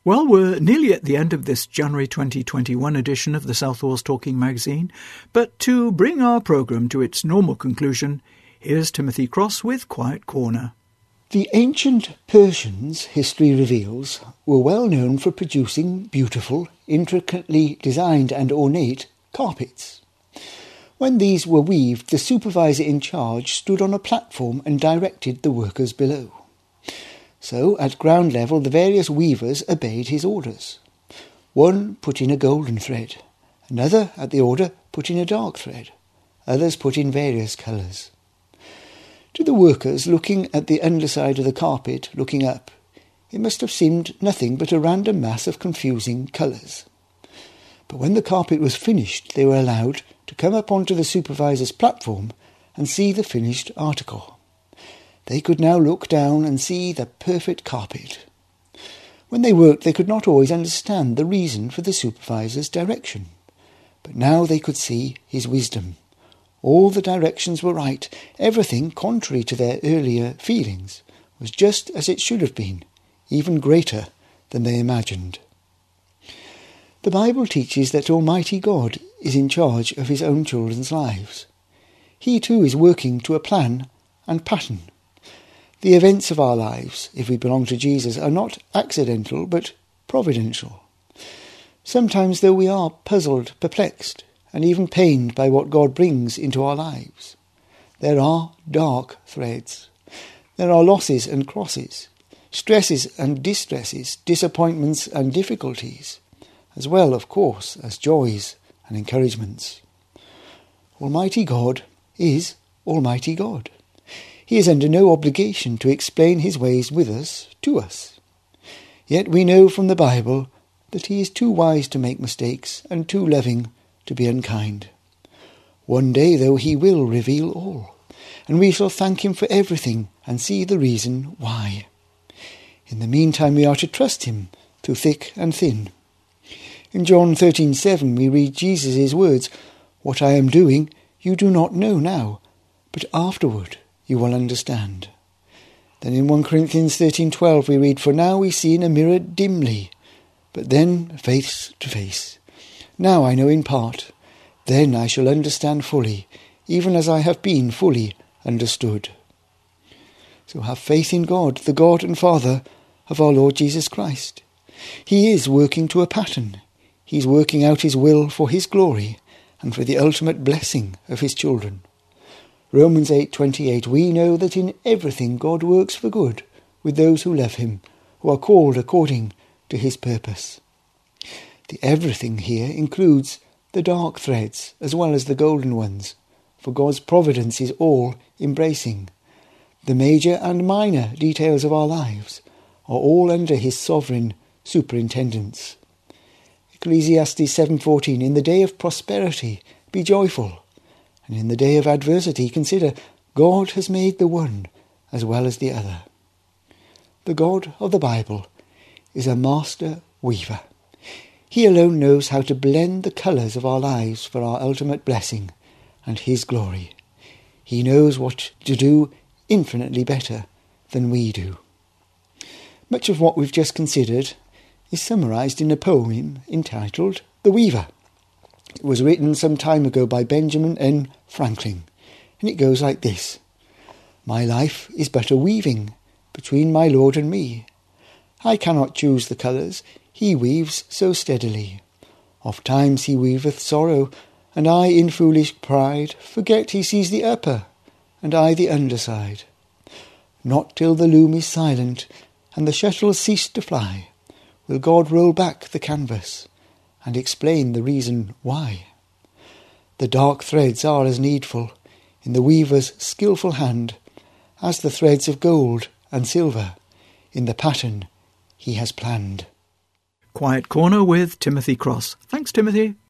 Well, we're nearly at the end of this January 2021 edition of the South Wales Talking Magazine, but to bring our programme to its normal conclusion, here's Timothy Cross with Quiet Corner. The ancient Persians, history reveals, were well known for producing beautiful, intricately designed and ornate carpets. When these were weaved, the supervisor in charge stood on a platform and directed the workers below. So, at ground level, the various weavers obeyed his orders. One put in a golden thread, another, at the order, put in a dark thread, others put in various colours. To the workers looking at the underside of the carpet, looking up, it must have seemed nothing but a random mass of confusing colours. But when the carpet was finished, they were allowed to come up onto the supervisor's platform and see the finished article. They could now look down and see the perfect carpet. When they worked, they could not always understand the reason for the supervisor's direction. But now they could see his wisdom. All the directions were right. Everything, contrary to their earlier feelings, was just as it should have been, even greater than they imagined. The Bible teaches that Almighty God is in charge of his own children's lives. He too is working to a plan and pattern. The events of our lives, if we belong to Jesus, are not accidental but providential. Sometimes, though, we are puzzled, perplexed, and even pained by what God brings into our lives. There are dark threads. There are losses and crosses, stresses and distresses, disappointments and difficulties, as well, of course, as joys and encouragements. Almighty God is Almighty God. He is under no obligation to explain his ways with us, to us. Yet we know from the Bible that he is too wise to make mistakes and too loving to be unkind. One day, though, he will reveal all, and we shall thank him for everything and see the reason why. In the meantime, we are to trust him through thick and thin. In John 13:7 we read Jesus' words, "What I am doing you do not know now, but afterward you will understand." Then in 1 Corinthians 13:12 we read, "For now we see in a mirror dimly, but then face to face. Now I know in part, then I shall understand fully, even as I have been fully understood." So have faith in God, the God and Father of our Lord Jesus Christ. He is working to a pattern. He is working out his will for his glory and for the ultimate blessing of his children. Romans 8:28, we know that in everything God works for good with those who love him, who are called according to his purpose. The everything here includes the dark threads as well as the golden ones, for God's providence is all embracing. The major and minor details of our lives are all under his sovereign superintendence. Ecclesiastes 7:14, in the day of prosperity be joyful, and in the day of adversity consider God has made the one as well as the other. The God of the Bible is a master weaver. He alone knows how to blend the colours of our lives for our ultimate blessing and his glory. He knows what to do infinitely better than we do. Much of what we've just considered is summarised in a poem entitled The Weaver. It was written some time ago by Benjamin N. Franklin, and it goes like this. My life is but a weaving between my Lord and me. I cannot choose the colours, he weaves so steadily. Oft times he weaveth sorrow, and I in foolish pride forget he sees the upper, and I the underside. Not till the loom is silent, and the shuttles cease to fly, will God roll back the canvas, and explain the reason why. The dark threads are as needful in the weaver's skilful hand as the threads of gold and silver in the pattern he has planned. Quiet Corner with Timothy Cross. Thanks, Timothy.